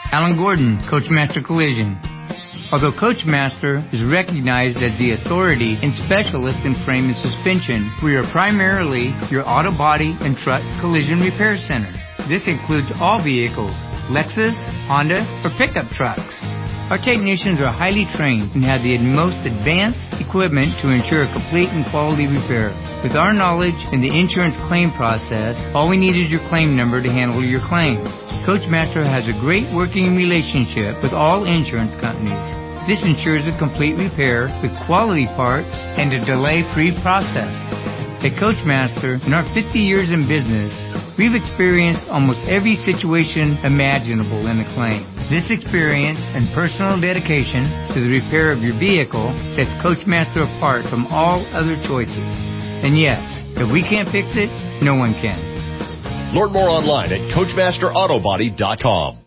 Alan Gordon, Coachmaster Collision. Although Coachmaster is recognized as the authority and specialist in frame and suspension, we are primarily your auto body and truck collision repair center. This includes all vehicles, Lexus, Honda, or pickup trucks. Our technicians are highly trained and have the most advanced equipment to ensure a complete and quality repair. With our knowledge in the insurance claim process, all we need is your claim number to handle your claim. Coachmaster has a great working relationship with all insurance companies. This ensures a complete repair with quality parts and a delay-free process. At Coachmaster, in our 50 years in business, we've experienced almost every situation imaginable in a claim. This experience and personal dedication to the repair of your vehicle sets Coachmaster apart from all other choices. And yes, if we can't fix it, no one can. Learn more online at CoachmasterAutobody.com.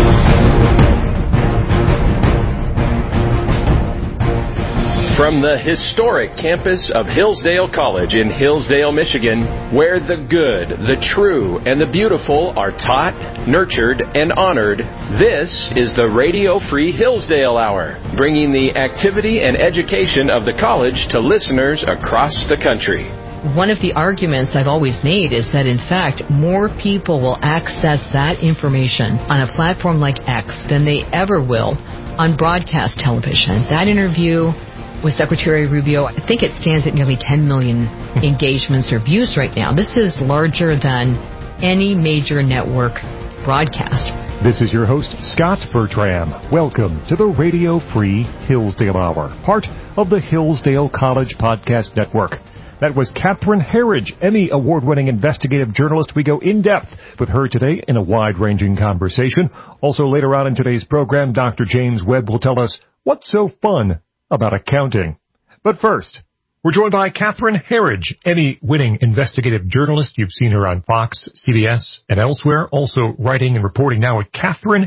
From the historic campus of Hillsdale College in Hillsdale, Michigan, where the good, the true, and the beautiful are taught, nurtured, and honored, this is the Radio Free Hillsdale Hour, bringing the activity and education of the college to listeners across the country. One of the arguments I've always made is that, in fact, more people will access that information on a platform like X than they ever will on broadcast television. That interview with Secretary Rubio, I think it stands at nearly 10 million engagements or views right now. This is larger than any major network broadcast. This is your host, Scott Bertram. Welcome to the Radio Free Hillsdale Hour, part of the Hillsdale College Podcast Network. That was Catherine Herridge, Emmy Award-winning investigative journalist. We go in-depth with her today in a wide-ranging conversation. Also, later on in today's program, Dr. James Webb will tell us what's so fun about accounting. But first, we're joined by Catherine Herridge, Emmy-winning investigative journalist. You've seen her on Fox, CBS, and elsewhere. Also writing and reporting now at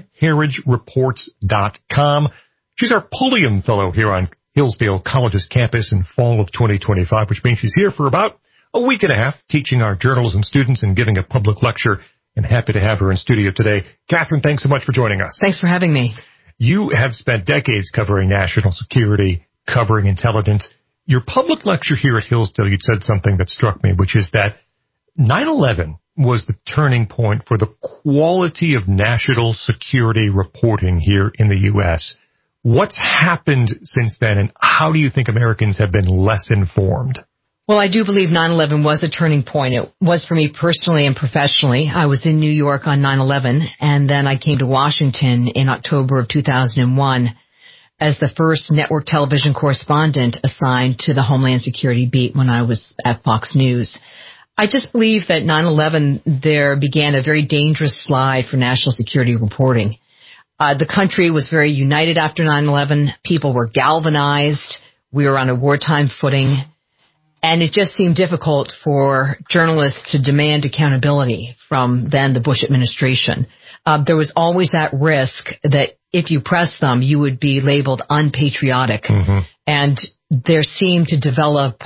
CatherineHerridgeReports.com. She's our Pulliam Fellow here on Hillsdale College's campus in fall of 2025, which means she's here for about a week and a half, teaching our journalism students and giving a public lecture. And happy to have her in studio today. Catherine, thanks so much for joining us. Thanks for having me. You have spent decades covering national security, covering intelligence. Your public lecture here at Hillsdale, you said something that struck me, which is that 9/11 was the turning point for the quality of national security reporting here in the U.S. What's happened since then, and how do you think Americans have been less informed? Well, I do believe 9/11 was a turning point. It was for me personally and professionally. I was in New York on 9/11, and then I came to Washington in October of 2001 as the first network television correspondent assigned to the Homeland Security beat when I was at Fox News. I just believe that 9/11 there began a very dangerous slide for national security reporting. The country was very united after 9/11. People were galvanized. We were on a wartime footing. And it just seemed difficult for journalists to demand accountability from then the Bush administration. There was always that risk that if you pressed them, you would be labeled unpatriotic. Mm-hmm. And there seemed to develop,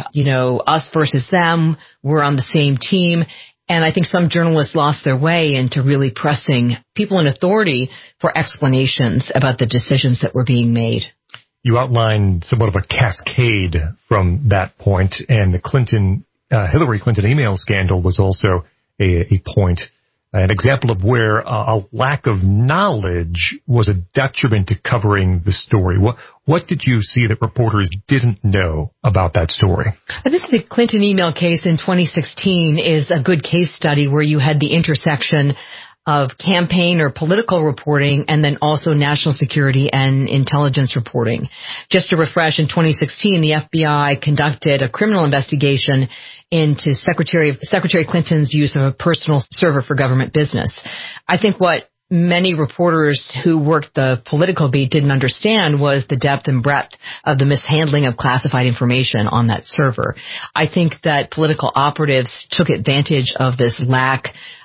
us versus them. We're on the same team. And I think some journalists lost their way into really pressing people in authority for explanations about the decisions that were being made. You outlined somewhat of a cascade from that point, and the Hillary Clinton email scandal was also a point, an example of where a lack of knowledge was a detriment to covering the story. What did you see that reporters didn't know about that story? I think the Clinton email case in 2016 is a good case study where you had the intersection of campaign or political reporting and then also national security and intelligence reporting. Just to refresh, in 2016, the FBI conducted a criminal investigation into Secretary Clinton's use of a personal server for government business. I think what many reporters who worked the political beat didn't understand was the depth and breadth of the mishandling of classified information on that server. I think that political operatives took advantage of this lack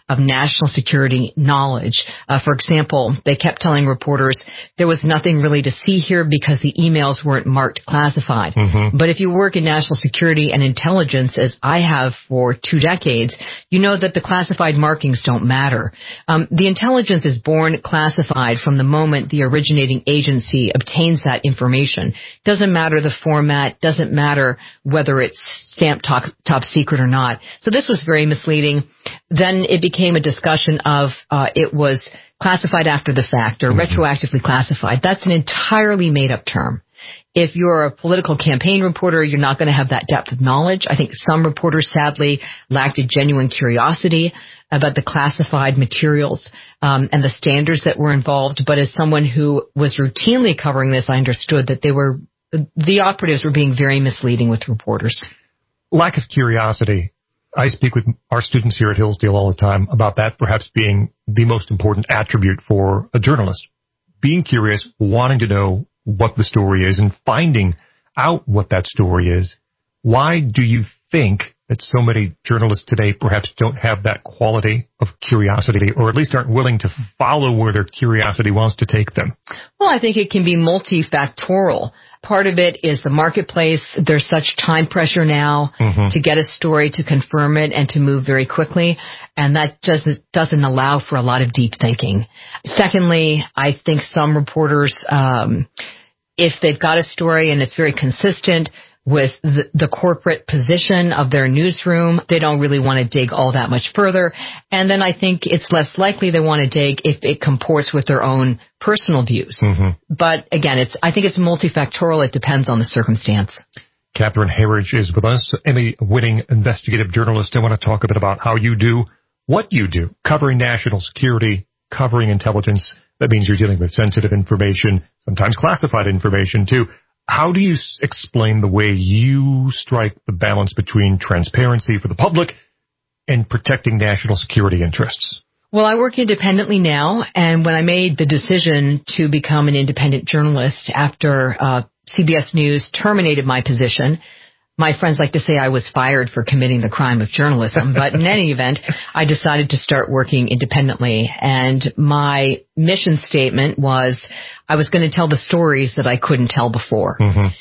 of national security knowledge. For example, they kept telling reporters there was nothing really to see here because the emails weren't marked classified. But if you work in national security and intelligence, as I have for 2 decades, you know that the classified markings don't matter. The intelligence is born classified from the moment the originating agency obtains that information. Doesn't matter the format, doesn't matter whether it's stamped top secret or not. So this was very misleading. Then it became a discussion of it was classified after the fact or retroactively classified. That's an entirely made-up term. If you're a political campaign reporter, you're not going to have that depth of knowledge. I think some reporters, sadly, lacked a genuine curiosity about the classified materials and the standards that were involved. But as someone who was routinely covering this, I understood that the operatives were being very misleading with reporters. Lack of curiosity. I speak with our students here at Hillsdale all the time about that perhaps being the most important attribute for a journalist. Being curious, wanting to know what the story is and finding out what that story is. Why do you think that so many journalists today perhaps don't have that quality of curiosity, or at least aren't willing to follow where their curiosity wants to take them? Well, I think it can be multifactorial. Part of it is the marketplace. There's such time pressure now to get a story, to confirm it, and to move very quickly. And that just doesn't allow for a lot of deep thinking. Secondly, I think some reporters, if they've got a story and it's very consistent with the corporate position of their newsroom, they don't really want to dig all that much further. And then I think it's less likely they want to dig if it comports with their own personal views. But again, I think it's multifactorial. It depends on the circumstance. Catherine Herridge is with us, Emmy-winning investigative journalist. I want to talk a bit about how you do what you do, covering national security, covering intelligence. That means you're dealing with sensitive information, sometimes classified information too. How do you explain the way you strike the balance between transparency for the public and protecting national security interests? Well, I work independently now, and when I made the decision to become an independent journalist after CBS News terminated my position, my friends like to say I was fired for committing the crime of journalism, but in any event, I decided to start working independently. And my mission statement was I was going to tell the stories that I couldn't tell before.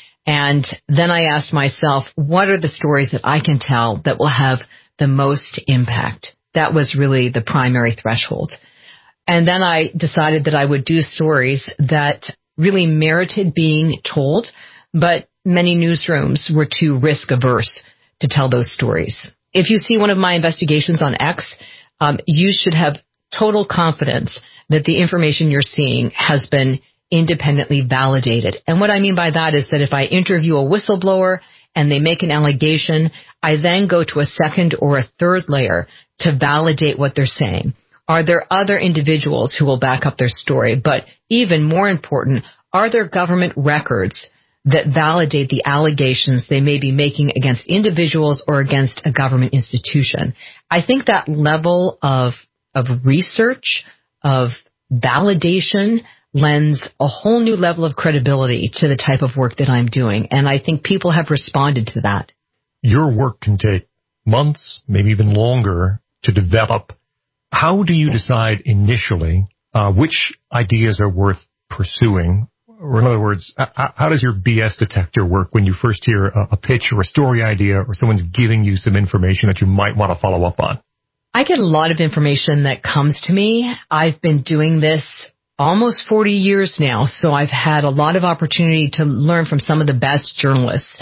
And then I asked myself, what are the stories that I can tell that will have the most impact? That was really the primary threshold. And then I decided that I would do stories that really merited being told, but many newsrooms were too risk-averse to tell those stories. If you see one of my investigations on X, you should have total confidence that the information you're seeing has been independently validated. And what I mean by that is that if I interview a whistleblower and they make an allegation, I then go to a second or a third layer to validate what they're saying. Are there other individuals who will back up their story? But even more important, are there government records that validate the allegations they may be making against individuals or against a government institution? I think that level of research, of validation, lends a whole new level of credibility to the type of work that I'm doing. And I think people have responded to that. Your work can take months, maybe even longer, to develop. How do you decide initially which ideas are worth pursuing? Or in other words, how does your BS detector work when you first hear a pitch or a story idea or someone's giving you some information that you might want to follow up on? I get a lot of information that comes to me. I've been doing this almost 40 years now, so I've had a lot of opportunity to learn from some of the best journalists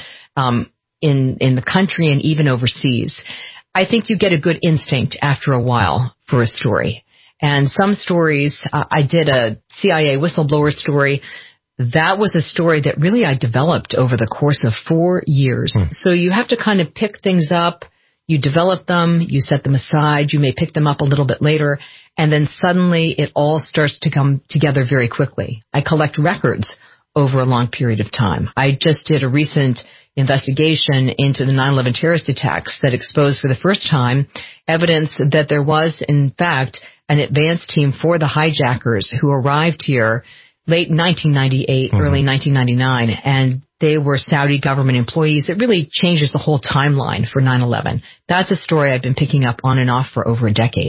in the country and even overseas. I think you get a good instinct after a while for a story. And some stories, I did a CIA whistleblower story. That was a story that really I developed over the course of 4 years. So you have to kind of pick things up. You develop them, you set them aside, you may pick them up a little bit later, and then suddenly it all starts to come together very quickly. I collect records over a long period of time. I just did a recent investigation into the 9/11 terrorist attacks that exposed for the first time evidence that there was, in fact, an advance team for the hijackers who arrived here late 1998, early 1999, and they were Saudi government employees. It really changes the whole timeline for 9/11. That's a story I've been picking up on and off for over a decade.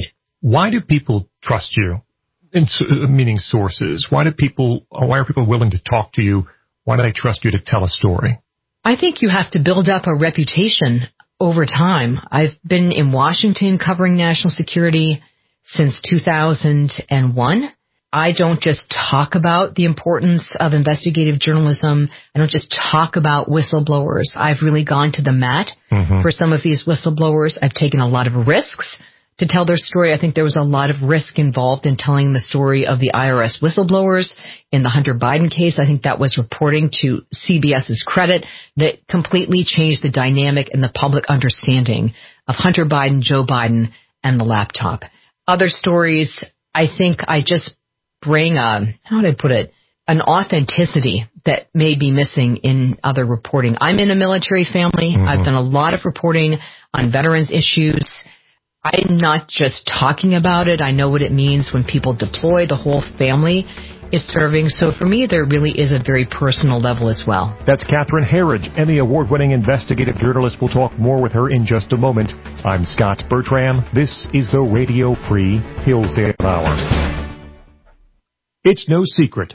Why do people trust you? Meaning sources. Why are people willing to talk to you? Why do they trust you to tell a story? I think you have to build up a reputation over time. I've been in Washington covering national security since 2001. I don't just talk about the importance of investigative journalism. I don't just talk about whistleblowers. I've really gone to the mat for some of these whistleblowers. I've taken a lot of risks to tell their story. I think there was a lot of risk involved in telling the story of the IRS whistleblowers. In the Hunter Biden case, I think that was reporting to CBS's credit that completely changed the dynamic and the public understanding of Hunter Biden, Joe Biden, and the laptop. Other stories, I think I just bring an authenticity that may be missing in other reporting. I'm in a military family. I've done a lot of reporting on veterans issues. I'm not just talking about it. I know what it means when people deploy. The whole family is serving. So for me, there really is a very personal level as well. That's Catherine Herridge, Emmy Award-winning investigative journalist. We'll talk more with her in just a moment. I'm Scott Bertram. This is the Radio Free Hillsdale Hour. It's no secret.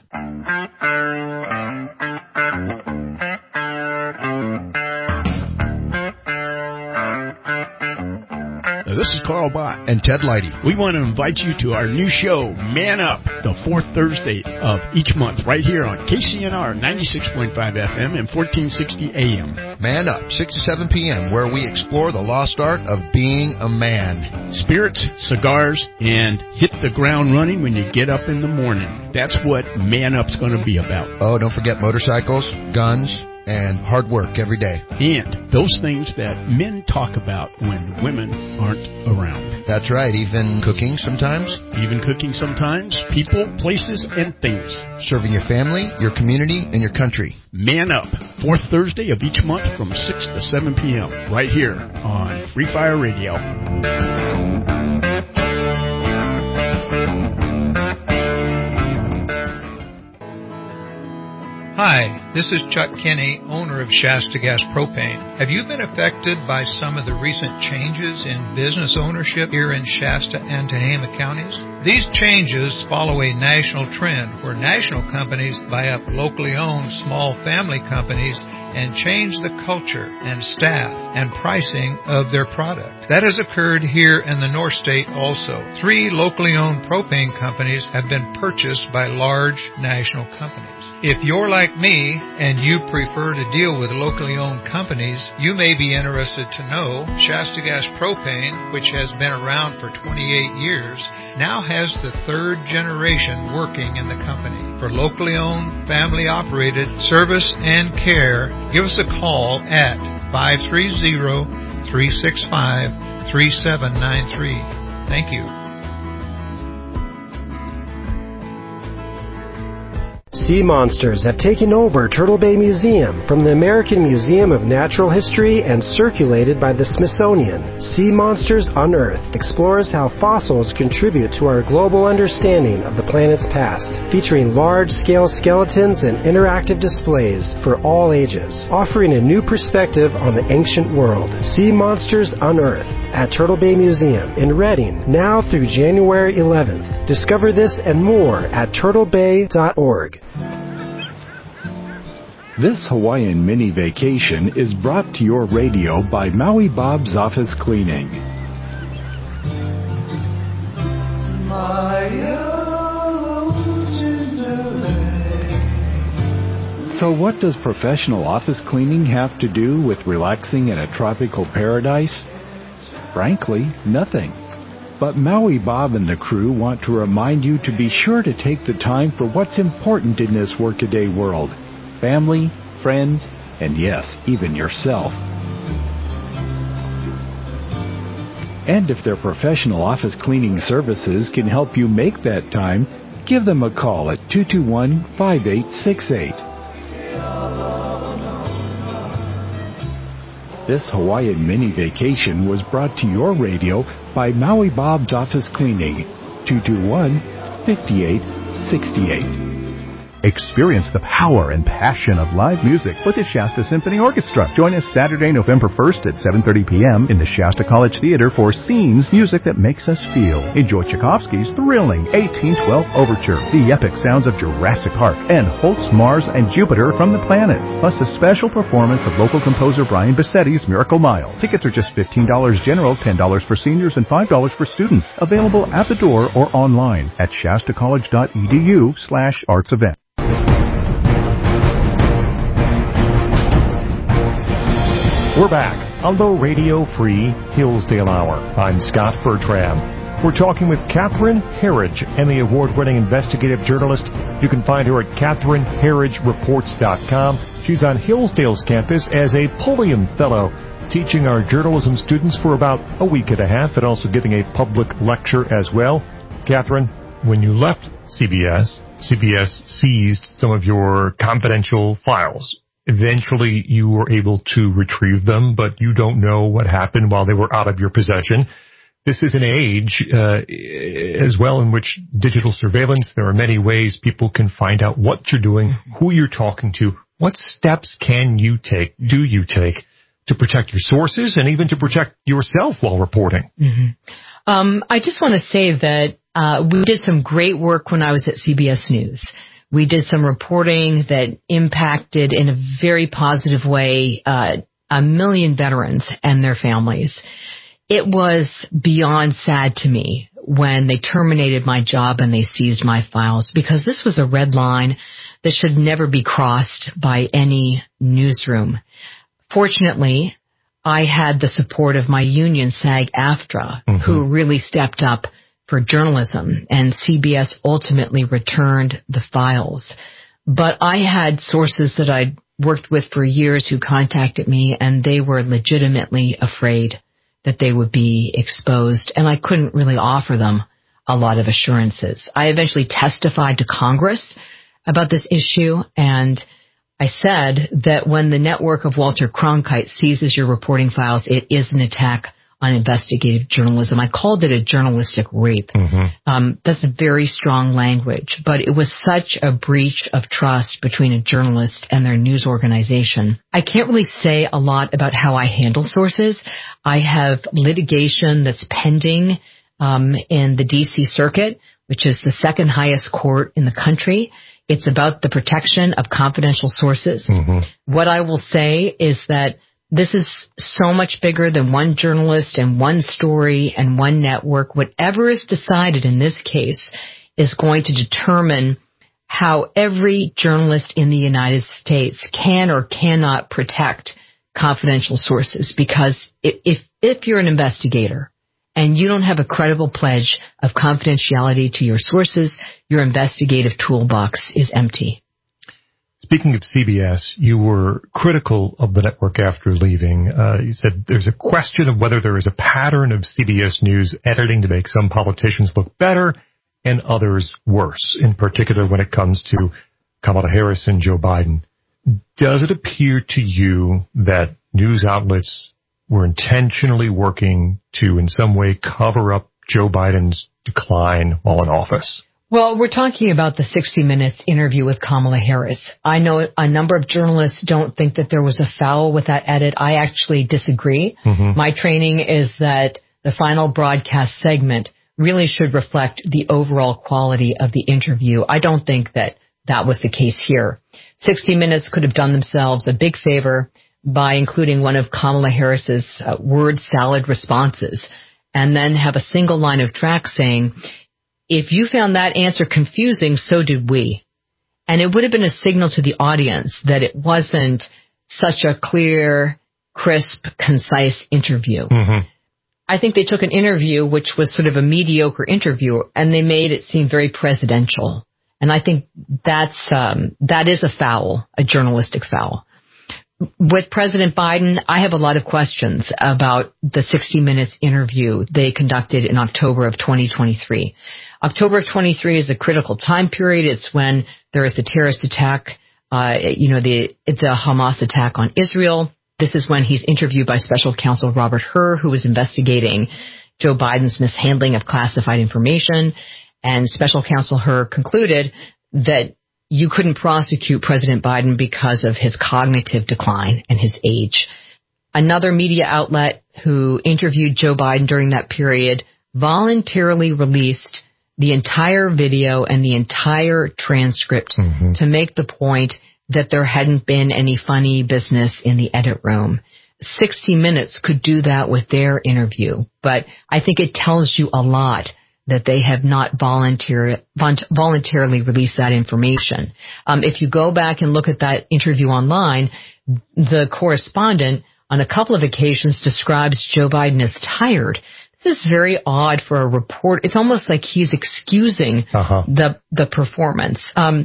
This is Carl Bott and Ted Leidy. We want to invite you to our new show, Man Up, the fourth Thursday of each month, right here on KCNR 96.5 FM and 1460 AM. Man Up, 6 to 7 p.m., where we explore the lost art of being a man. Spirits, cigars, and hit the ground running when you get up in the morning. That's what Man Up's going to be about. Oh, don't forget motorcycles, guns, and hard work every day. And those things that men talk about when women aren't around. That's right, even cooking sometimes. People, places, and things. Serving your family, your community, and your country. Man Up, fourth Thursday of each month from 6 to 7 p.m. right here on Free Fire Radio. Hi, this is Chuck Kinney, owner of Shasta Gas Propane. Have you been affected by some of the recent changes in business ownership here in Shasta and Tehama counties? These changes follow a national trend where national companies buy up locally owned small family companies and change the culture and staff and pricing of their product. That has occurred here in the North State also. 3 locally owned propane companies have been purchased by large national companies. If you're like me and you prefer to deal with locally owned companies, you may be interested to know Shasta Gas Propane, which has been around for 28 years, now has the 3rd generation working in the company. For locally owned, family-operated service and care, give us a call at 530-365-3793. Thank you. Sea monsters have taken over Turtle Bay Museum from the American Museum of Natural History and circulated by the Smithsonian. Sea Monsters Unearthed explores how fossils contribute to our global understanding of the planet's past, featuring large-scale skeletons and interactive displays for all ages, offering a new perspective on the ancient world. Sea Monsters Unearthed at Turtle Bay Museum in Redding, now through January 11th. Discover this and more at turtlebay.org. This Hawaiian mini vacation is brought to your radio by Maui Bob's Office Cleaning. So what does professional office cleaning have to do with relaxing in a tropical paradise? Frankly, nothing. But Maui Bob and the crew want to remind you to be sure to take the time for what's important in this workaday world. Family, friends, and yes, even yourself. And if their professional office cleaning services can help you make that time, give them a call at 221-5868. This Hawaiian mini vacation was brought to your radio by Maui Bob's Office Cleaning, 221-5868. Experience the power and passion of live music with the Shasta Symphony Orchestra. Join us Saturday, November 1st at 7:30 p.m. in the Shasta College Theater for Scenes, music that makes us feel. Enjoy Tchaikovsky's thrilling 1812 Overture, the epic sounds of Jurassic Park, and Holt's Mars and Jupiter from the Planets, plus a special performance of local composer Brian Bassetti's Miracle Mile. Tickets are just $15 general, $10 for seniors, and $5 for students. Available at the door or online at shastacollege.edu/artsevent. We're back on the Radio Free Hillsdale Hour. I'm Scott Bertram. We're talking with Catherine Herridge, Emmy Award-winning investigative journalist. You can find her at CatherineHerridgeReports.com. She's on Hillsdale's campus as a Pulliam Fellow, teaching our journalism students for about a week and a half and also giving a public lecture as well. Catherine, when you left CBS seized some of your confidential files. Eventually, you were able to retrieve them, but you don't know what happened while they were out of your possession. This is an age as well in which digital surveillance, there are many ways people can find out what you're doing, who you're talking to. What steps do you take to protect your sources and even to protect yourself while reporting? I just want to say that we did some great work when I was at CBS News. We did some reporting that impacted in a very positive way 1 million veterans and their families. It was beyond sad to me when they terminated my job and they seized my files, because this was a red line that should never be crossed by any newsroom. Fortunately, I had the support of my union, SAG-AFTRA, who really stepped up for journalism, and CBS ultimately returned the files. But I had sources that I'd worked with for years who contacted me, and they were legitimately afraid that they would be exposed, and I couldn't really offer them a lot of assurances. I eventually testified to Congress about this issue, and I said that when the network of Walter Cronkite seizes your reporting files, it is an attack on investigative journalism. I called it a journalistic rape. That's a very strong language, but it was such a breach of trust between a journalist and their news organization. I can't really say a lot about how I handle sources. I have litigation that's pending in the D.C. Circuit, which is the second highest court in the country. It's about the protection of confidential sources. What I will say is that this is so much bigger than one journalist and one story and one network. Whatever is decided in this case is going to determine how every journalist in the United States can or cannot protect confidential sources. Because if you're an investigator and you don't have a credible pledge of confidentiality to your sources, your investigative toolbox is empty. Speaking of CBS, you were critical of the network after leaving. You said there's a question of whether there is a pattern of CBS News editing to make some politicians look better and others worse, in particular when it comes to Kamala Harris and Joe Biden. Does it appear to you that news outlets were intentionally working to in some way cover up Joe Biden's decline while in office? Well, we're talking about the 60 Minutes interview with Kamala Harris. I know a number of journalists don't think that there was a foul with that edit. I actually disagree. My training is that the final broadcast segment really should reflect the overall quality of the interview. I don't think that that was the case here. 60 Minutes could have done themselves a big favor by including one of Kamala Harris's word salad responses and then have a single line of track saying, if you found that answer confusing, so did we. And it would have been a signal to the audience that it wasn't such a clear, crisp, concise interview. I think they took an interview which was sort of a mediocre interview and they made it seem very presidential. And I think that is a foul, a journalistic foul. With President Biden, I have a lot of questions about the 60 Minutes interview they conducted in October of 2023. October of 23 is a critical time period. It's when there is a terrorist attack, the Hamas attack on Israel. This is when he's interviewed by Special Counsel Robert Hur, who was investigating Joe Biden's mishandling of classified information. And Special Counsel Hur concluded that you couldn't prosecute President Biden because of his cognitive decline and his age. Another media outlet who interviewed Joe Biden during that period voluntarily released the entire video and the entire transcript to make the point that there hadn't been any funny business in the edit room. 60 Minutes could do that with their interview, but I think it tells you a lot that they have not voluntarily released that information. If you go back and look at that interview online, the correspondent on a couple of occasions describes Joe Biden as tired. This is very odd for a report. It's almost like he's excusing the performance.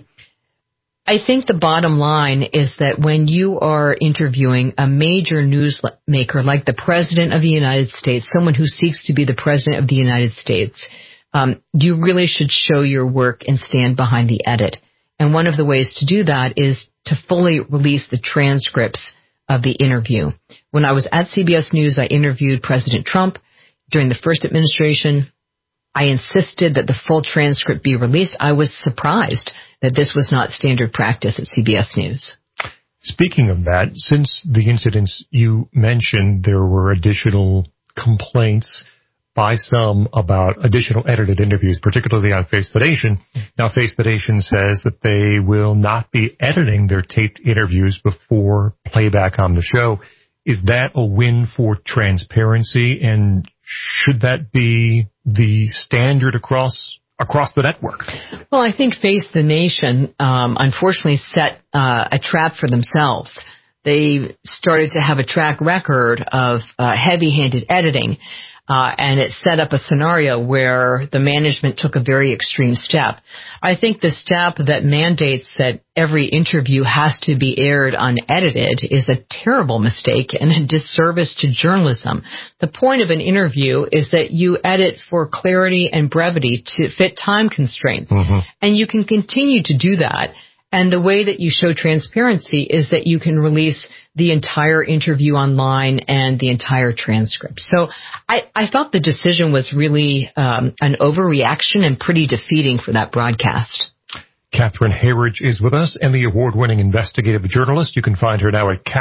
I think the bottom line is that when you are interviewing a major newsmaker like the President of the United States, someone who seeks to be the President of the United States, you really should show your work and stand behind the edit. And one of the ways to do that is to fully release the transcripts of the interview. When I was at CBS News, I interviewed President Trump during the first administration. I insisted that the full transcript be released. I was surprised that this was not standard practice at CBS News. Speaking of that, since the incidents you mentioned, there were additional complaints by some about additional edited interviews, particularly on Face the Nation. Now, Face the Nation says that they will not be editing their taped interviews before playback on the show. Is that a win for transparency, and should that be the standard across the network? Well, I think Face the Nation, unfortunately, set a trap for themselves. They started to have a track record of heavy-handed editing, and it set up a scenario where the management took a very extreme step. I think the step that mandates that every interview has to be aired unedited is a terrible mistake and a disservice to journalism. The point of an interview is that you edit for clarity and brevity to fit time constraints, and you can continue to do that. And the way that you show transparency is that you can release the entire interview online and the entire transcript. So I felt the decision was really an overreaction and pretty defeating for that broadcast. Catherine Herridge is with us, Emmy Award-winning investigative journalist. You can find her now at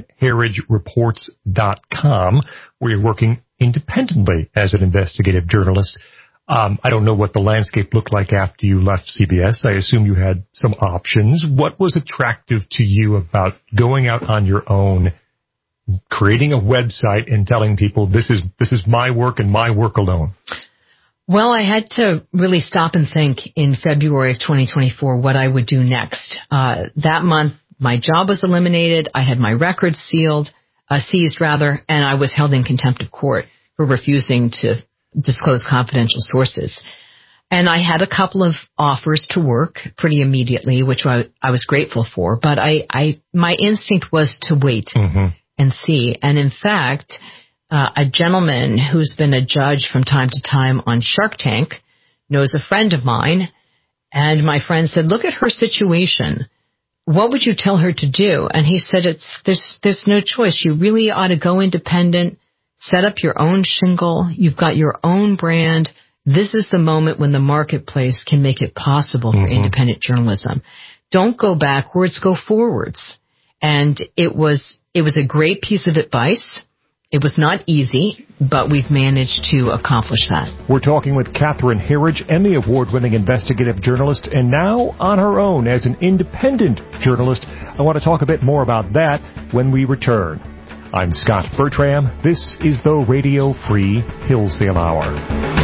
CatherineHerridgeReports.com, where you're working independently as an investigative journalist. I don't know what the landscape looked like after you left CBS. I assume you had some options. What was attractive to you about going out on your own, creating a website and telling people this is my work and my work alone? Well, I had to really stop and think in February of 2024 what I would do next. That month, my job was eliminated. I had my records seized, and I was held in contempt of court for refusing to disclose confidential sources. And I had a couple of offers to work pretty immediately, which I was grateful for. But my instinct was to wait and see. And in fact, a gentleman who's been a judge from time to time on Shark Tank knows a friend of mine. And my friend said, look at her situation. What would you tell her to do? And he said, there's no choice. You really ought to go independent. Set up your own shingle. You've got your own brand. This is the moment when the marketplace can make it possible for independent journalism. Don't go backwards, go forwards. And it was a great piece of advice. It was not easy, but we've managed to accomplish that. We're talking with Catherine Herridge, Emmy Award-winning investigative journalist, and now on her own as an independent journalist. I want to talk a bit more about that when we return. I'm Scott Bertram. This is the Radio Free Hillsdale Hour.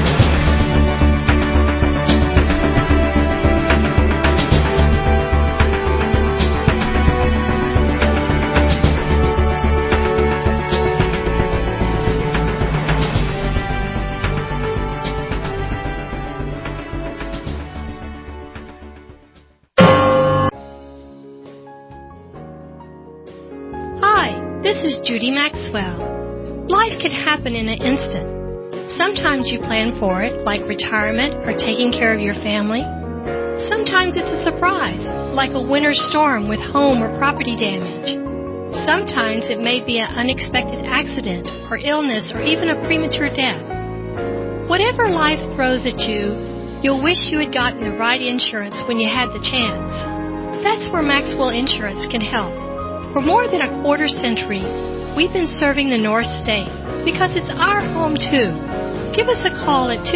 Judy Maxwell. Life can happen in an instant. Sometimes you plan for it, like retirement or taking care of your family. Sometimes it's a surprise, like a winter storm with home or property damage. Sometimes it may be an unexpected accident or illness or even a premature death. Whatever life throws at you, you'll wish you had gotten the right insurance when you had the chance. That's where Maxwell Insurance can help. For more than a quarter century, we've been serving the North State because it's our home too. Give us a call at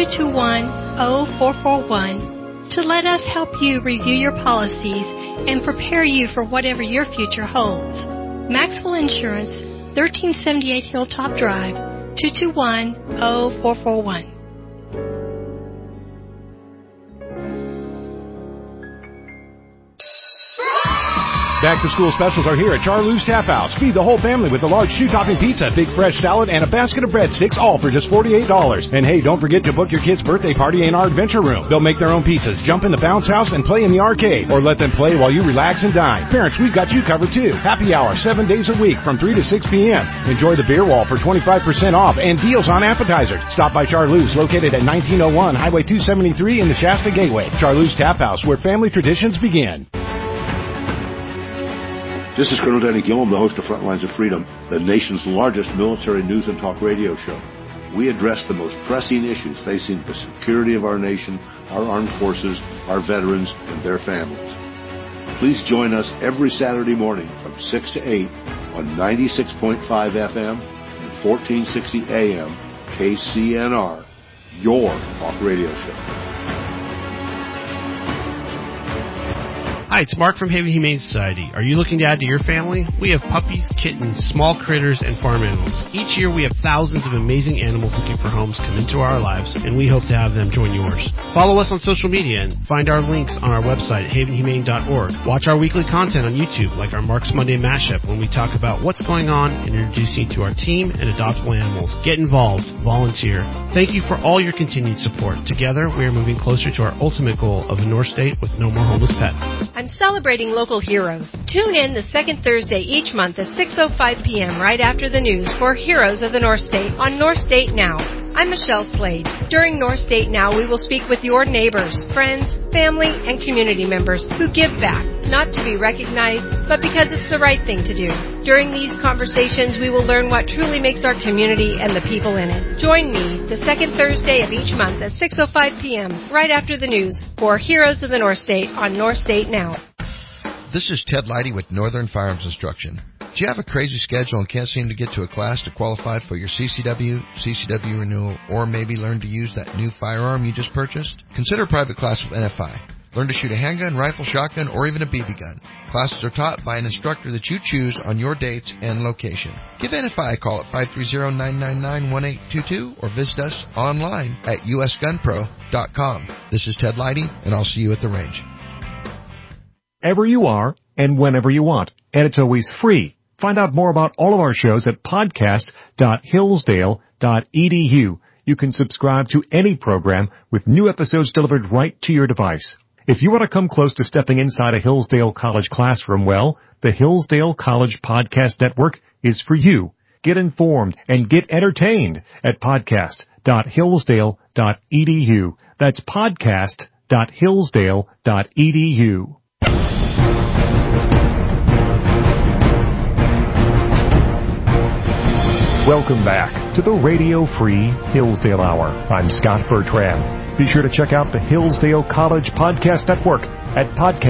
221-0441 to let us help you review your policies and prepare you for whatever your future holds. Maxwell Insurance, 1378 Hilltop Drive, 221-0441. Back-to-school specials are here at Charlie's Tap House. Feed the whole family with a large shoe-topping pizza, big fresh salad, and a basket of breadsticks, all for just $48. And hey, don't forget to book your kids' birthday party in our adventure room. They'll make their own pizzas, jump in the bounce house, and play in the arcade. Or let them play while you relax and dine. Parents, we've got you covered too. Happy hour, 7 days a week from 3 to 6 p.m. Enjoy the beer wall for 25% off and deals on appetizers. Stop by Charlie's, located at 1901 Highway 273 in the Shasta Gateway. Charlie's Tap House, where family traditions begin. This is Colonel Danny Gillum, the host of Frontlines of Freedom, the nation's largest military news and talk radio show. We address the most pressing issues facing the security of our nation, our armed forces, our veterans, and their families. Please join us every Saturday morning from 6 to 8 on 96.5 FM and 1460 AM KCNR, your talk radio show. Hi, it's Mark from Haven Humane Society. Are you looking to add to your family? We have puppies, kittens, small critters, and farm animals. Each year we have thousands of amazing animals looking for homes come into our lives, and we hope to have them join yours. Follow us on social media and find our links on our website, havenhumane.org. Watch our weekly content on YouTube, like our Mark's Monday Mashup, when we talk about what's going on and introduce you to our team and adoptable animals. Get involved. Volunteer. Thank you for all your continued support. Together, we are moving closer to our ultimate goal of a North State with no more homeless pets. I'm celebrating local heroes. Tune in the second Thursday each month at 6:05 p.m. right after the news for Heroes of the North State on North State Now. I'm Michelle Slade. During North State Now, we will speak with your neighbors, friends, family, and community members who give back, not to be recognized, but because it's the right thing to do. During these conversations, we will learn what truly makes our community and the people in it. Join me the second Thursday of each month at 6:05 p.m. right after the news for Heroes of the North State on North State Now. This is Ted Leidy with Northern Firearms Instruction. Do you have a crazy schedule and can't seem to get to a class to qualify for your CCW renewal, or maybe learn to use that new firearm you just purchased? Consider a private class with NFI. Learn to shoot a handgun, rifle, shotgun, or even a BB gun. Classes are taught by an instructor that you choose on your dates and location. Give NFI a call at 530-999-1822 or visit us online at usgunpro.com. This is Ted Leidy, and I'll see you at the range. Ever you are and whenever you want. And it's always free. Find out more about all of our shows at podcast.hillsdale.edu. You can subscribe to any program with new episodes delivered right to your device. If you want to come close to stepping inside a Hillsdale College classroom, well, the Hillsdale College Podcast Network is for you. Get informed and get entertained at podcast.hillsdale.edu. That's podcast.hillsdale.edu. Welcome back to the Radio Free Hillsdale Hour. I'm Scott Bertram. Be sure to check out the Hillsdale College Podcast Network at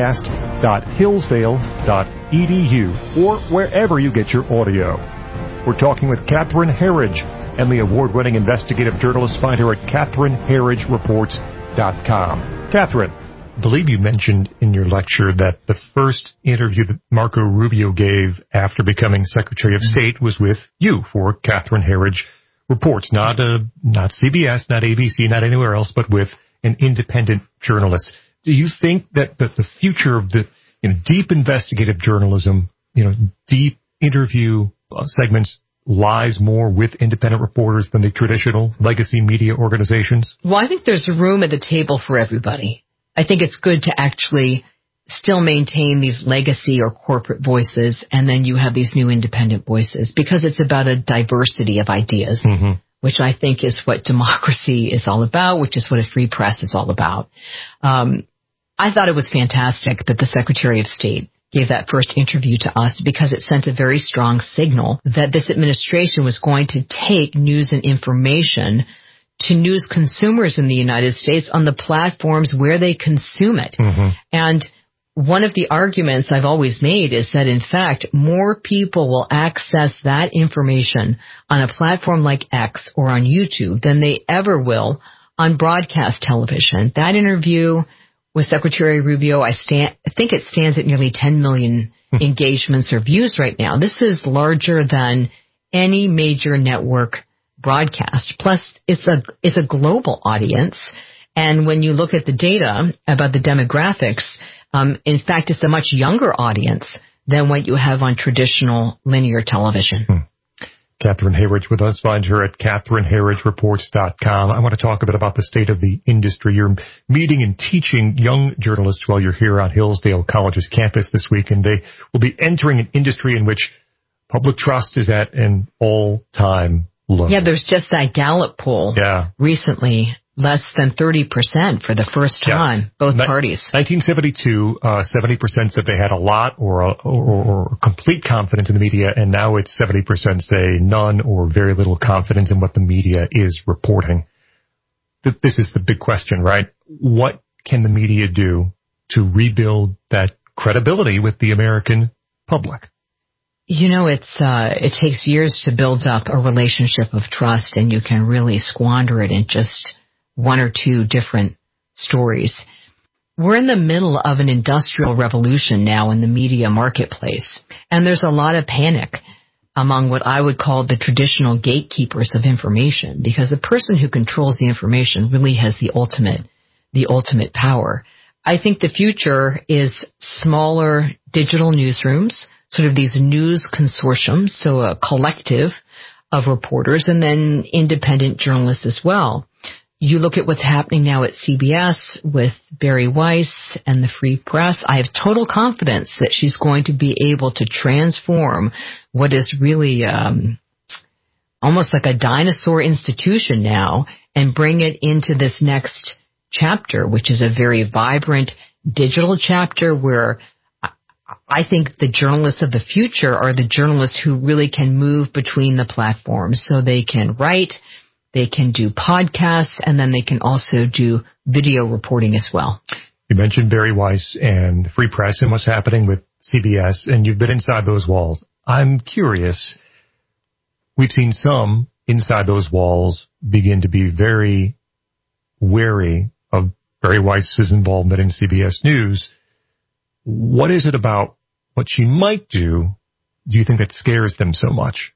podcast.hillsdale.edu or wherever you get your audio. We're talking with Catherine Herridge, Emmy Award-winning investigative journalist. Find her at CatherineHerridgeReports.com. Catherine, I believe you mentioned in your lecture that the first interview that Marco Rubio gave after becoming Secretary of State was with you for Catherine Herridge Reports, not CBS, not ABC, not anywhere else, but with an independent journalist. Do you think that the future of the deep investigative journalism, deep interview segments lies more with independent reporters than the traditional legacy media organizations? Well, I think there's room at the table for everybody. I think it's good to actually still maintain these legacy or corporate voices, and then you have these new independent voices, because it's about a diversity of ideas, which I think is what democracy is all about, which is what a free press is all about. I thought it was fantastic that the Secretary of State gave that first interview to us, because it sent a very strong signal that this administration was going to take news and information to news consumers in the United States on the platforms where they consume it. And one of the arguments I've always made is that, in fact, more people will access that information on a platform like X or on YouTube than they ever will on broadcast television. That interview with Secretary Rubio, I think it stands at nearly 10 million engagements or views right now. This is larger than any major network broadcast. Plus, it's a global audience. And when you look at the data about the demographics, in fact, it's a much younger audience than what you have on traditional linear television. Catherine Herridge with us. Find her at CatherineHerridgeReports.com. I want to talk a bit about the state of the industry. You're meeting and teaching young journalists while you're here on Hillsdale College's campus this week, and they will be entering an industry in which public trust is at an all-time low. Yeah, there's just that Gallup poll recently. Less than 30% for the first time, both parties. 1972, 70% said they had a lot or complete confidence in the media, and now it's 70% say none or very little confidence in what the media is reporting. This is the big question, right? What can the media do to rebuild that credibility with the American public? You know, it takes years to build up a relationship of trust, and you can really squander it in just one or two different stories. We're in the middle of an industrial revolution now in the media marketplace, and there's a lot of panic among what I would call the traditional gatekeepers of information, because the person who controls the information really has the ultimate power. I think the future is smaller digital newsrooms, sort of these news consortiums, so a collective of reporters, and then independent journalists as well. You look at what's happening now at CBS with Bari Weiss and the Free Press. I have total confidence that she's going to be able to transform what is really almost like a dinosaur institution now and bring it into this next chapter, which is a very vibrant digital chapter where I think the journalists of the future are the journalists who really can move between the platforms. So they can write, they can do podcasts, and then they can also do video reporting as well. You mentioned Bari Weiss and Free Press and what's happening with CBS, and you've been inside those walls. I'm curious, we've seen some inside those walls begin to be very wary of Bari Weiss's involvement in CBS News. What is it about what she might do you think that scares them so much?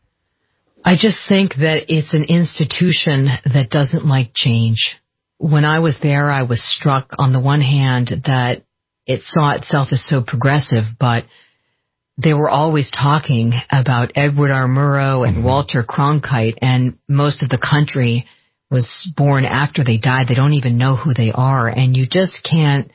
I just think that it's an institution that doesn't like change. When I was there, I was struck on the one hand that it saw itself as so progressive, but they were always talking about Edward R. Murrow and Walter Cronkite, and most of the country was born after they died. They don't even know who they are, and you just can't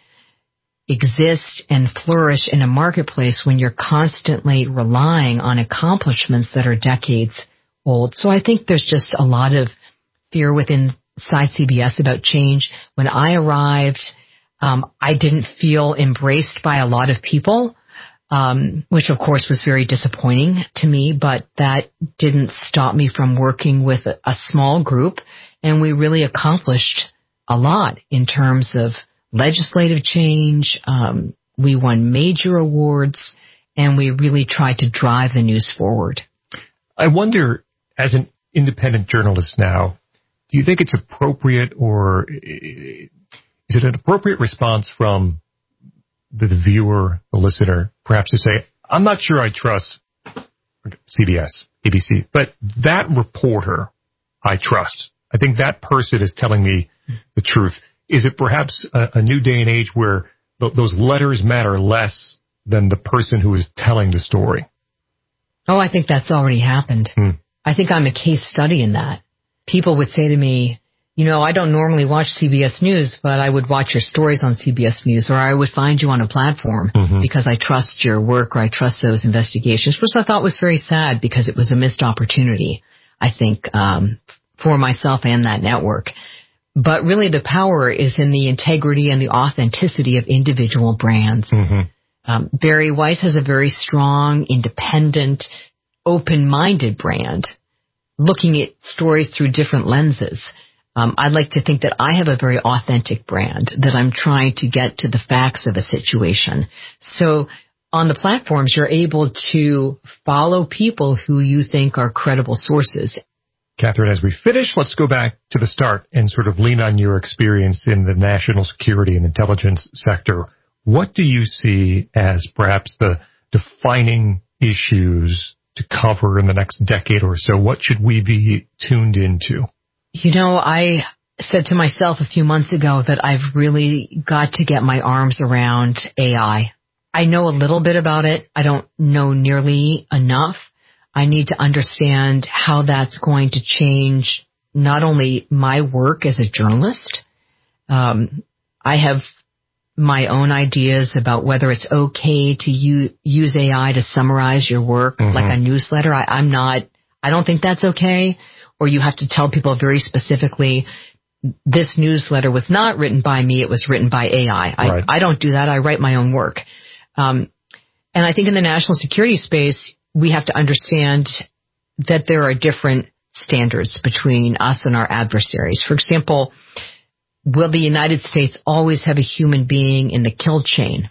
exist and flourish in a marketplace when you're constantly relying on accomplishments that are decades old. So I think there's just a lot of fear within CBS about change. When I arrived, I didn't feel embraced by a lot of people, which of course was very disappointing to me, but that didn't stop me from working with a small group, and we really accomplished a lot in terms of legislative change. We won major awards, and we really tried to drive the news forward. I wonder, as an independent journalist now, do you think it's appropriate, or is it an appropriate response from the viewer, the listener, perhaps to say, I'm not sure I trust CBS, ABC, but that reporter I trust. I think that person is telling me the truth. Is it perhaps a new day and age where those letters matter less than the person who is telling the story? Oh, I think that's already happened. I think I'm a case study in that. People would say to me, you know, I don't normally watch CBS News, but I would watch your stories on CBS News, or I would find you on a platform because I trust your work, or I trust those investigations, which I thought was very sad because it was a missed opportunity, I think, for myself and that network. But really the power is in the integrity and the authenticity of individual brands. Bari Weiss has a very strong, independent, open-minded brand, looking at stories through different lenses. I'd like to think that I have a very authentic brand, that I'm trying to get to the facts of a situation. So on the platforms, you're able to follow people who you think are credible sources. Catherine, as we finish, let's go back to the start and sort of lean on your experience in the national security and intelligence sector. What do you see as perhaps the defining issues to cover in the next decade or so? What should we be tuned into? You know, I said to myself a few months ago that I've really got to get my arms around AI. I know a little bit about it. I don't know nearly enough. I need to understand how that's going to change not only my work as a journalist. I have my own ideas about whether it's okay to use AI to summarize your work like a newsletter. I don't think that's okay. Or you have to tell people very specifically, this newsletter was not written by me, it was written by AI. Right. I don't do that. I write my own work. And I think in the national security space, we have to understand that there are different standards between us and our adversaries. For example, will the United States always have a human being in the kill chain?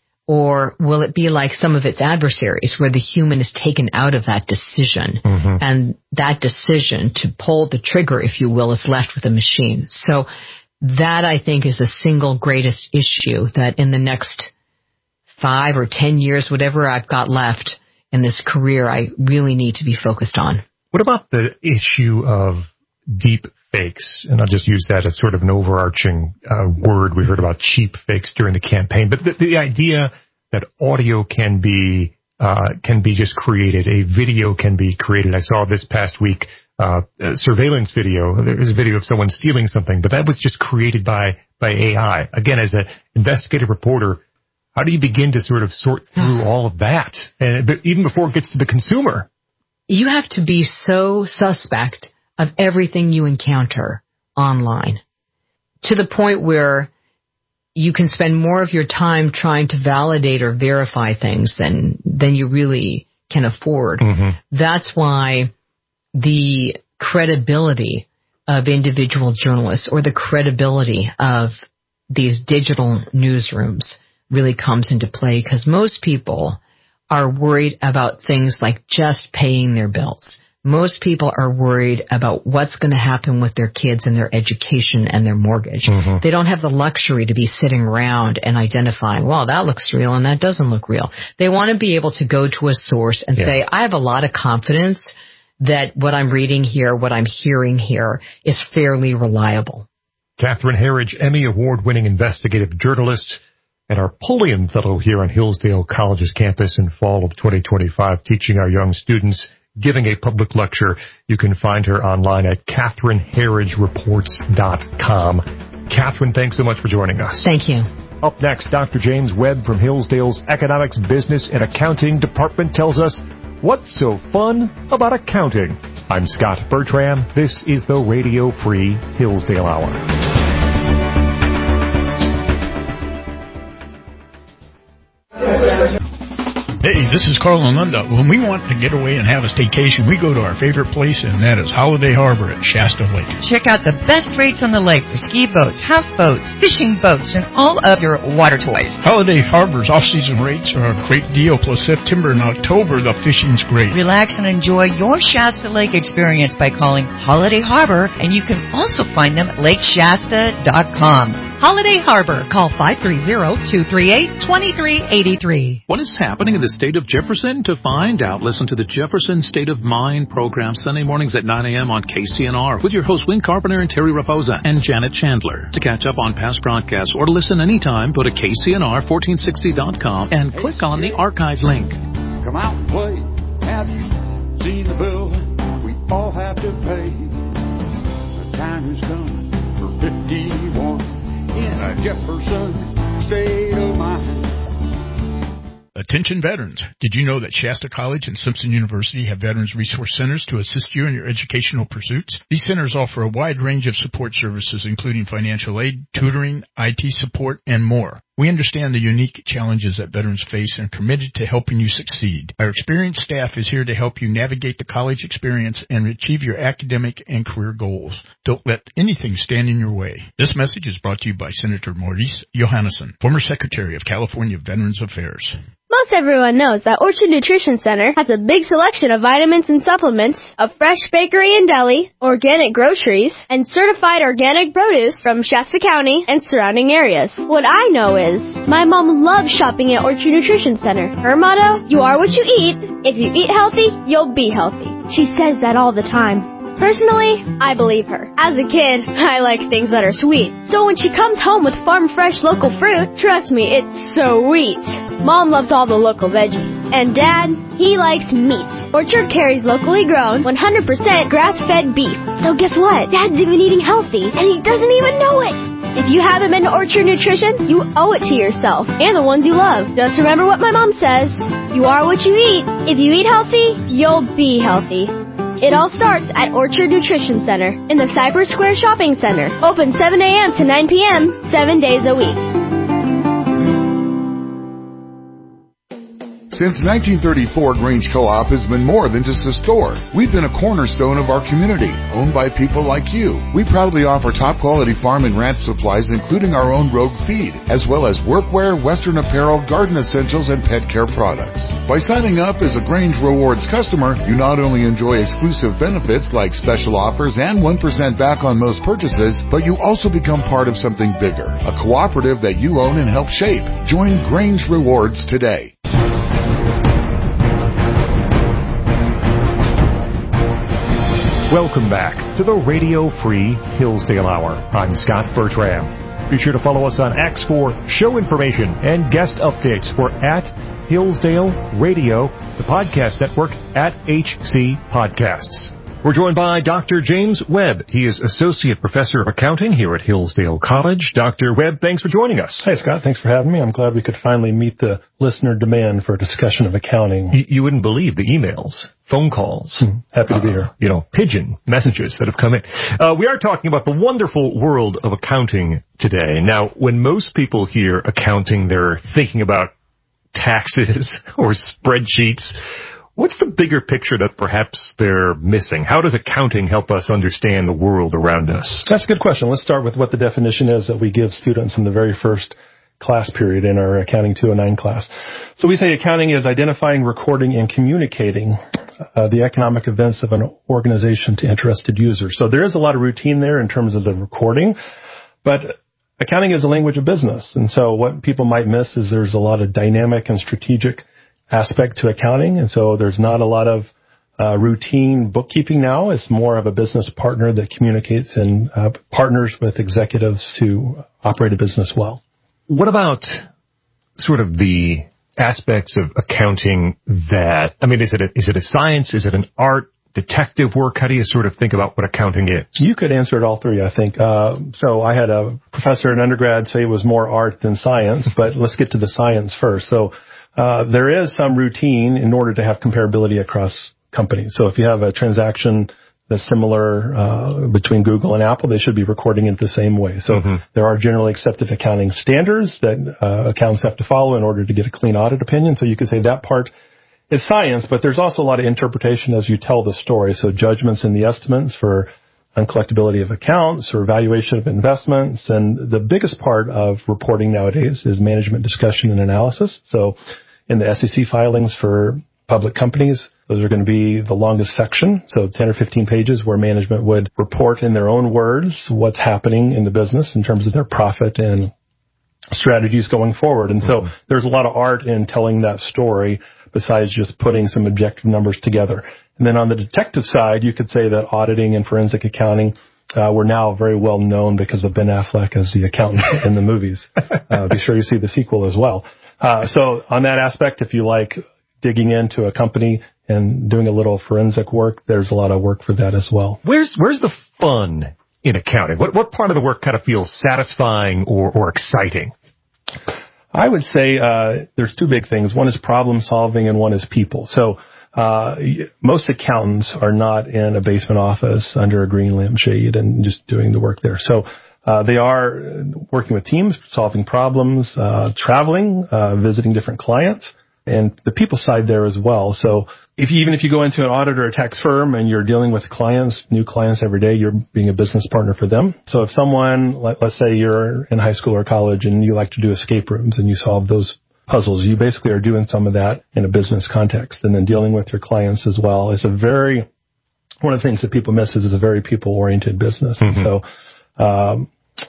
Or will it be like some of its adversaries where the human is taken out of that decision and that decision to pull the trigger, if you will, is left with a machine? So that, I think, is the single greatest issue that in the next 5 or 10 years, whatever I've got left in this career, I really need to be focused on. What about the issue of deep fakes? And I'll just use that as sort of an overarching word. We heard about cheap fakes during the campaign, but the idea that audio can be just created, a video can be created. I saw this past week a surveillance video. There was a video of someone stealing something, but that was just created by AI. Again, as an investigative reporter, how do you begin to sort of sort through all of that, but even before it gets to the consumer? You have to be so suspect of everything you encounter online to the point where you can spend more of your time trying to validate or verify things than you really can afford. That's why the credibility of individual journalists or the credibility of these digital newsrooms really comes into play, because most people are worried about things like just paying their bills. Most people are worried about what's going to happen with their kids and their education and their mortgage. They don't have the luxury to be sitting around and identifying, well, that looks real and that doesn't look real. They want to be able to go to a source and say, I have a lot of confidence that what I'm reading here, what I'm hearing here is fairly reliable. Catherine Herridge, Emmy Award-winning investigative journalist and our Pulliam Fellow here on Hillsdale College's campus in fall of 2025, teaching our young students, giving a public lecture. You can find her online at CatherineHerridgeReports.com. Catherine, thanks so much for joining us. Thank you. Up next, Dr. James Webb from Hillsdale's Economics, Business, and Accounting Department tells us what's so fun about accounting. I'm Scott Bertram. This is the Radio Free Hillsdale Hour. Hey, this is Carl Anunda. When we want to get away and have a staycation, we go to our favorite place, and that is Holiday Harbor at Shasta Lake. Check out the best rates on the lake for ski boats, houseboats, fishing boats, and all of your water toys. Holiday Harbor's off-season rates are a great deal, plus September and October, the fishing's great. Relax and enjoy your Shasta Lake experience by calling Holiday Harbor, and you can also find them at lakeshasta.com. Holiday Harbor. Call 530-238-2383. What is happening in the state of Jefferson? To find out, listen to the Jefferson State of Mind program Sunday mornings at 9 a.m. on KCNR with your hosts Win Carpenter and Terry Raposa and Janet Chandler. To catch up on past broadcasts or to listen anytime, go to KCNR1460.com and click on the archive link. Come out and play. Have you seen the bill we all have to pay? The time has come for 51 in a Jefferson state of mind. Attention veterans. Did you know that Shasta College and Simpson University have Veterans Resource Centers to assist you in your educational pursuits? These centers offer a wide range of support services, including financial aid, tutoring, IT support, and more. We understand the unique challenges that veterans face and are committed to helping you succeed. Our experienced staff is here to help you navigate the college experience and achieve your academic and career goals. Don't let anything stand in your way. This message is brought to you by Senator Maurice Johannesson, former Secretary of California Veterans Affairs. Most everyone knows that Orchard Nutrition Center has a big selection of vitamins and supplements, a fresh bakery and deli, organic groceries, and certified organic produce from Shasta County and surrounding areas. What I know is, my mom loves shopping at Orchard Nutrition Center. Her motto, you are what you eat. If you eat healthy, you'll be healthy. She says that all the time. Personally, I believe her. As a kid, I like things that are sweet. So when she comes home with farm-fresh local fruit, trust me, it's sweet. Mom loves all the local veggies. And Dad, he likes meat. Orchard carries locally grown, 100% grass-fed beef. So guess what? Dad's even eating healthy, and he doesn't even know it. If you haven't been to Orchard Nutrition, you owe it to yourself and the ones you love. Just remember what my mom says. You are what you eat. If you eat healthy, you'll be healthy. It all starts at Orchard Nutrition Center in the Cypress Square Shopping Center. Open 7 a.m. to 9 p.m., 7 days a week. Since 1934, Grange Co-op has been more than just a store. We've been a cornerstone of our community, owned by people like you. We proudly offer top-quality farm and ranch supplies, including our own Rogue feed, as well as workwear, Western apparel, garden essentials, and pet care products. By signing up as a Grange Rewards customer, you not only enjoy exclusive benefits like special offers and 1% back on most purchases, but you also become part of something bigger, a cooperative that you own and help shape. Join Grange Rewards today. Welcome back to the Radio Free Hillsdale Hour. I'm Scott Bertram. Be sure to follow us on X for show information and guest updates. We're at Hillsdale Radio, the podcast network at HC Podcasts. We're joined by Dr. James Webb. He is Associate Professor of Accounting here at Hillsdale College. Dr. Webb, thanks for joining us. Hey, Scott. Thanks for having me. I'm glad we could finally meet the listener demand for a discussion of accounting. You wouldn't believe the emails, phone calls. Happy to be here. Pigeon messages that have come in. We are talking about the wonderful world of accounting today. Now, when most people hear accounting, they're thinking about taxes or spreadsheets. What's the bigger picture that perhaps they're missing? How does accounting help us understand the world around us? That's a good question. Let's start with what the definition is that we give students in the very first class period in our Accounting 209 class. So we say accounting is identifying, recording, and communicating the economic events of an organization to interested users. So there is a lot of routine there in terms of the recording, but accounting is a language of business. And so what people might miss is there's a lot of dynamic and strategic aspect to accounting, and so there's not a lot of routine bookkeeping now. It's more of a business partner that communicates and partners with executives to operate a business well. What about sort of the aspects of accounting that, is it a science? Is it an art? Detective work? How do you sort of think about what accounting is? You could answer it all three, I think. So I had a professor in undergrad say it was more art than science, but let's get to the science first. So there is some routine in order to have comparability across companies. So if you have a transaction that's similar between Google and Apple, they should be recording it the same way. So there are generally accepted accounting standards that accountants have to follow in order to get a clean audit opinion. So you could say that part is science, but there's also a lot of interpretation as you tell the story. So judgments in the estimates for uncollectability of accounts or valuation of investments. And the biggest part of reporting nowadays is management discussion and analysis. So in the SEC filings for public companies, those are going to be the longest section. So 10 or 15 pages where management would report in their own words what's happening in the business in terms of their profit and strategies going forward. And so there's a lot of art in telling that story besides just putting some objective numbers together. And then on the detective side, you could say that auditing and forensic accounting were now very well known because of Ben Affleck as the accountant in the movies. Be sure you see the sequel as well. So on that aspect, if you like digging into a company and doing a little forensic work, there's a lot of work for that as well. Where's the fun in accounting? What part of the work kind of feels satisfying or exciting? I would say there's two big things. One is problem solving and one is people. So most accountants are not in a basement office under a green lampshade and just doing the work there. So they are working with teams, solving problems, traveling, visiting different clients, and the people side there as well. So even if you go into an audit or a tax firm and you're dealing with clients, new clients every day, you're being a business partner for them. So if someone, let's say you're in high school or college and you like to do escape rooms and you solve those puzzles, you basically are doing some of that in a business context. And then dealing with your clients as well is one of the things that people miss is a very people-oriented business. Mm-hmm. So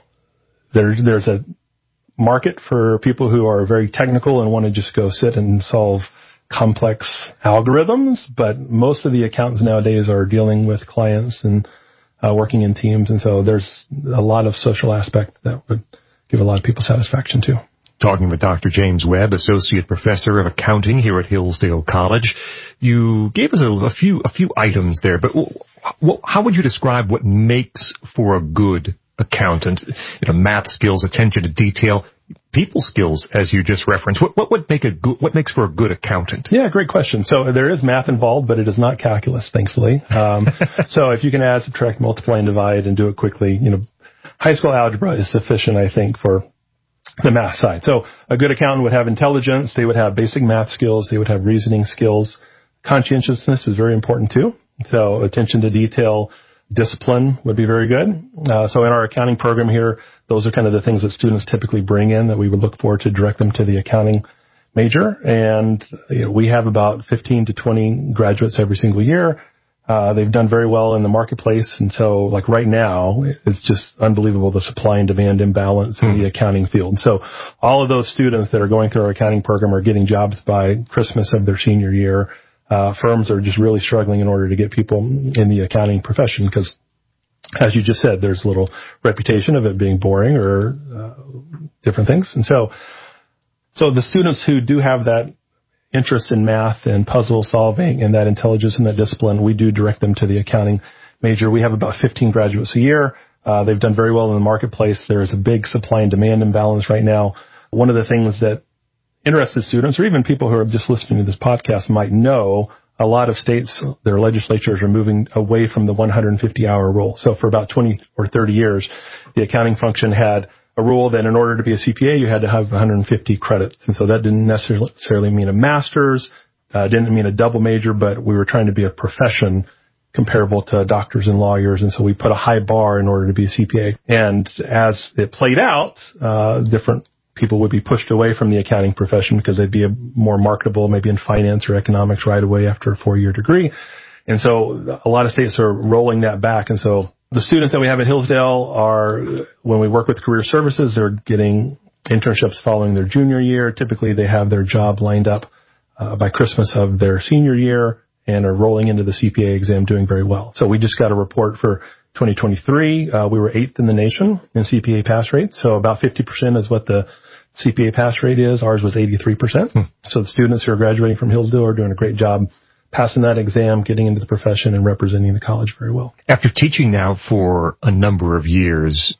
there's a market for people who are very technical and want to just go sit and solve complex algorithms, but most of the accountants nowadays are dealing with clients and working in teams, and so there's a lot of social aspect that would give a lot of people satisfaction too. Talking with Dr. James Webb, Associate Professor of Accounting here at Hillsdale College. You gave us a few items there, but how would you describe what makes for a good accountant? Math skills, attention to detail, people skills, as you just referenced. What makes for a good accountant? Yeah, great question. So there is math involved, but it is not calculus, thankfully. So if you can add, subtract, multiply, and divide and do it quickly, high school algebra is sufficient, I think, for the math side. So a good accountant would have intelligence. They would have basic math skills. They would have reasoning skills. Conscientiousness is very important too. So attention to detail, discipline would be very good. So in our accounting program here, those are kind of the things that students typically bring in that we would look for to direct them to the accounting major. And we have about 15 to 20 graduates every single year. They've done very well in the marketplace. And so like right now, it's just unbelievable, the supply and demand imbalance in the accounting field. So all of those students that are going through our accounting program are getting jobs by Christmas of their senior year. Firms are just really struggling in order to get people in the accounting profession because, as you just said, there's a little reputation of it being boring or different things. And so the students who do have that interest in math and puzzle solving and that intelligence and that discipline, we do direct them to the accounting major. We have about 15 graduates a year. They've done very well in the marketplace. There's a big supply and demand imbalance right now. One of the things that interested students or even people who are just listening to this podcast might know, a lot of states, their legislatures are moving away from the 150-hour rule. So for about 20 or 30 years, the accounting function had a rule that in order to be a CPA, you had to have 150 credits. And so that didn't necessarily mean a master's, didn't mean a double major, but we were trying to be a profession comparable to doctors and lawyers. And so we put a high bar in order to be a CPA. And as it played out, different people would be pushed away from the accounting profession because they'd be more marketable, maybe in finance or economics right away after a 4-year degree. And so a lot of states are rolling that back. And so the students that we have at Hillsdale are, when we work with career services, they're getting internships following their junior year. Typically, they have their job lined up by Christmas of their senior year and are rolling into the CPA exam doing very well. So we just got a report for 2023. We were 8th in the nation in CPA pass rate. So about 50% is what the CPA pass rate is. Ours was 83%. So the students who are graduating from Hillsdale are doing a great job passing that exam, getting into the profession, and representing the college very well. After teaching now for a number of years,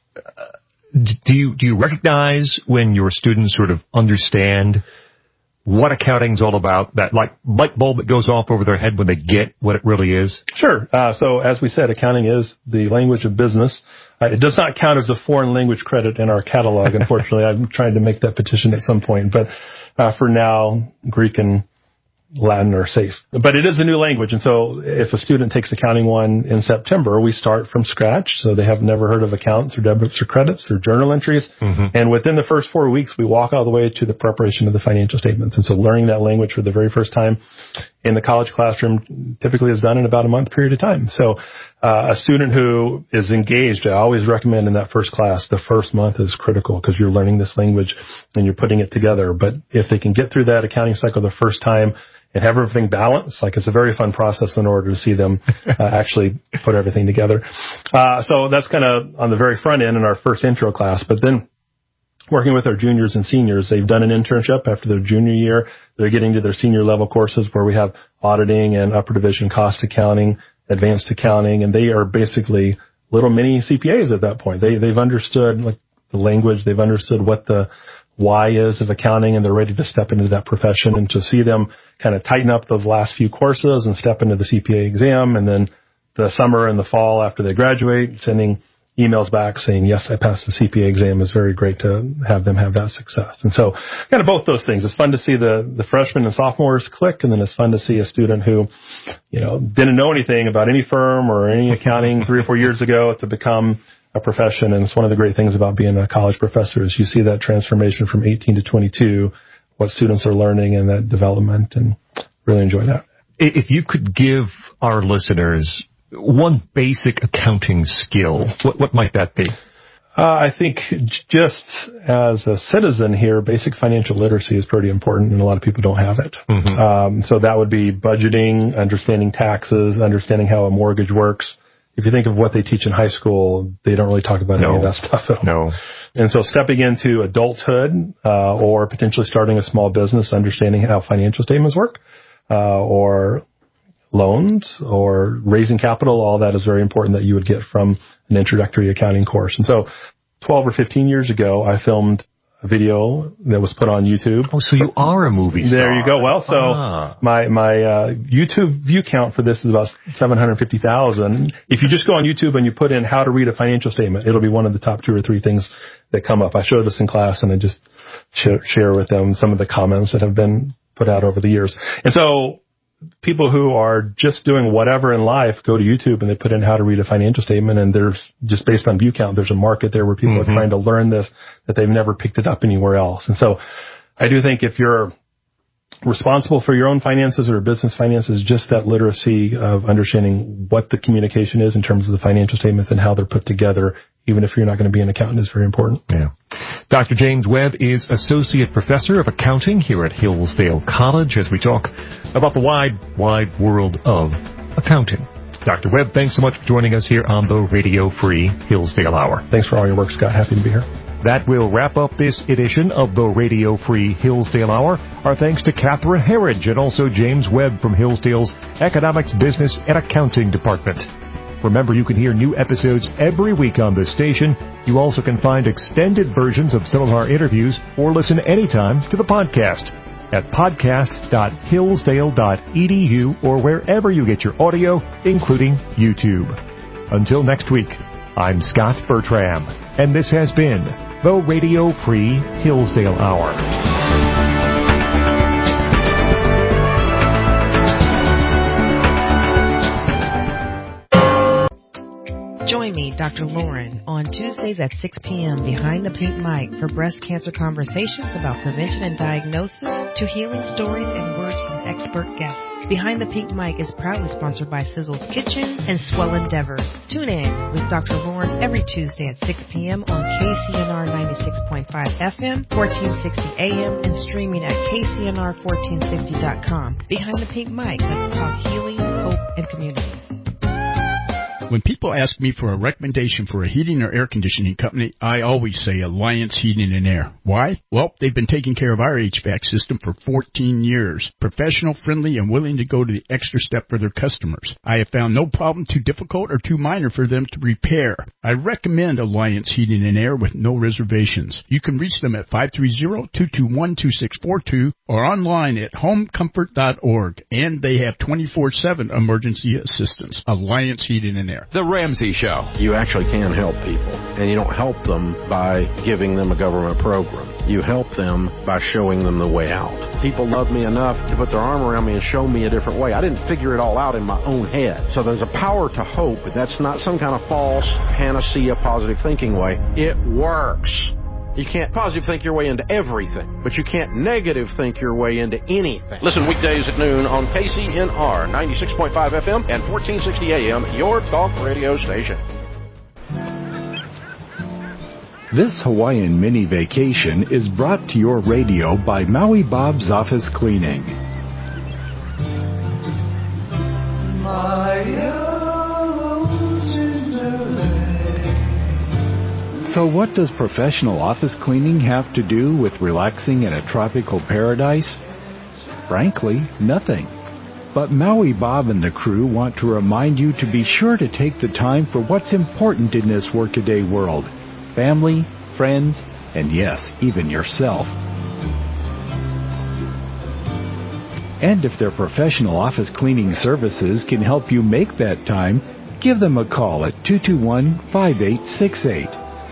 do you recognize when your students sort of understand what accounting's all about, that like light bulb that goes off over their head when they get what it really is? Sure. So as we said, accounting is the language of business. It does not count as a foreign language credit in our catalog, unfortunately. I'm trying to make that petition at some point. But for now, Greek and Latin are safe. But it is a new language. And so if a student takes Accounting 1 in September, we start from scratch. So they have never heard of accounts or debits or credits or journal entries. Mm-hmm. And within the first 4 weeks, we walk all the way to the preparation of the financial statements. And so learning that language for the very first time in the college classroom typically is done in about a month period of time. So a student who is engaged, I always recommend in that first class, the first month is critical because you're learning this language and you're putting it together. But if they can get through that accounting cycle the first time and have everything balanced, like it's a very fun process in order to see them actually put everything together. So that's kind of on the very front end in our first intro class. But then working with our juniors and seniors, they've done an internship after their junior year. They're getting to their senior level courses where we have auditing and upper division cost accounting, advanced accounting, and they are basically little mini CPAs at that point. They've understood like the language. They've understood what the why is of accounting, and they're ready to step into that profession, and to see them kind of tighten up those last few courses and step into the CPA exam, and then the summer and the fall after they graduate, sending emails back saying, yes, I passed the CPA exam, is very great to have them have that success. And so kind of both those things. It's fun to see the freshmen and sophomores click, and then it's fun to see a student who, didn't know anything about any firm or any accounting 3 or 4 years ago to become a profession. And it's one of the great things about being a college professor is you see that transformation from 18 to 22, what students are learning and that development, and really enjoy that. If you could give our listeners one basic accounting skill, what might that be? I think just as a citizen here, basic financial literacy is pretty important, and a lot of people don't have it. Mm-hmm. So that would be budgeting, understanding taxes, understanding how a mortgage works. If you think of what they teach in high school, they don't really talk about any of that stuff at all. No. And so stepping into adulthood, or potentially starting a small business, understanding how financial statements work, or loans or raising capital, all that is very important that you would get from an introductory accounting course. And so 12 or 15 years ago, I filmed a video that was put on YouTube. Oh, so you are a movie star. There you go. Well, so my YouTube view count for this is about 750,000. If you just go on YouTube and you put in how to read a financial statement, it'll be one of the top 2 or 3 things that come up. I showed this in class, and I just share with them some of the comments that have been put out over the years. And so people who are just doing whatever in life go to YouTube and they put in how to read a financial statement, and there's just based on view count, there's a market there where people are trying to learn this, that they've never picked it up anywhere else. And so I do think if you're responsible for your own finances or business finances, just that literacy of understanding what the communication is in terms of the financial statements and how they're put together, even if you're not going to be an accountant, is very important. Yeah. Dr. James Webb is Associate Professor of Accounting here at Hillsdale College as we talk about the wide world of accounting. Dr. Webb, thanks so much for joining us here on the Radio Free Hillsdale Hour. Thanks for all your work, Scott. Happy to be here. That will wrap up this edition of the Radio Free Hillsdale Hour. Our thanks to Catherine Herridge and also James Webb from Hillsdale's Economics, Business, and Accounting Department. Remember, you can hear new episodes every week on this station. You also can find extended versions of some of our interviews or listen anytime to the podcast at podcast.hillsdale.edu or wherever you get your audio, including YouTube. Until next week, I'm Scott Bertram, and this has been the Radio Free Hillsdale Hour. Join me, Dr. Lauren, on Tuesdays at 6 p.m. behind the pink mic for breast cancer conversations about prevention and diagnosis to healing stories and words from expert guests. Behind the Pink Mic is proudly sponsored by Sizzle's Kitchen and Swell Endeavor. Tune in with Dr. Lauren every Tuesday at 6 p.m. on KCNR 96.5 FM, 1460 AM, and streaming at KCNR1460.com. Behind the Pink Mic, let's talk healing, hope, and community. When people ask me for a recommendation for a heating or air conditioning company, I always say Alliance Heating and Air. Why? Well, they've been taking care of our HVAC system for 14 years. Professional, friendly, and willing to go to the extra step for their customers. I have found no problem too difficult or too minor for them to repair. I recommend Alliance Heating and Air with no reservations. You can reach them at 530-221-2642 or online at homecomfort.org. And they have 24/7 emergency assistance. Alliance Heating and Air. The Ramsey Show. You actually can help people, and you don't help them by giving them a government program. You help them by showing them the way out. People love me enough to put their arm around me and show me a different way. I didn't figure it all out in my own head. So there's a power to hope, but that's not some kind of false panacea positive thinking way. It works. You can't positive think your way into everything, but you can't negative think your way into anything. Listen weekdays at noon on KCNR 96.5 FM and 1460 AM, your talk radio station. This Hawaiian mini vacation is brought to your radio by Maui Bob's Office Cleaning. So what does professional office cleaning have to do with relaxing in a tropical paradise? Frankly, nothing. But Maui Bob and the crew want to remind you to be sure to take the time for what's important in this workaday world. Family, friends, and yes, even yourself. And if their professional office cleaning services can help you make that time, give them a call at 221-5868.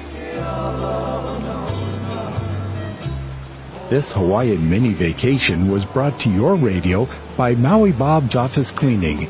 This Hawaiian mini vacation was brought to your radio by Maui Bob's Office Cleaning,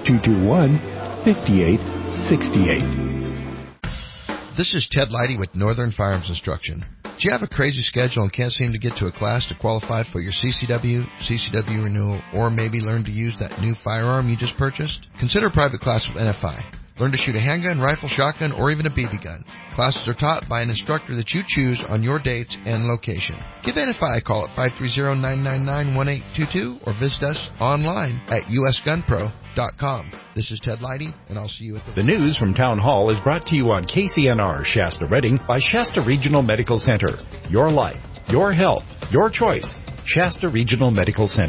221-5868. This is Ted Leidy with Northern Firearms Instruction. Do you have a crazy schedule and can't seem to get to a class to qualify for your CCW renewal, or maybe learn to use that new firearm you just purchased? Consider a private class with NFI. Learn to shoot a handgun, rifle, shotgun, or even a BB gun. Classes are taught by an instructor that you choose on your dates and location. Give NFI a call at 530-999-1822 or visit us online at usgunpro.com. This is Ted Leidy, and I'll see you at The news from Town Hall is brought to you on KCNR Shasta Redding by Shasta Regional Medical Center. Your life, your health, your choice. Shasta Regional Medical Center.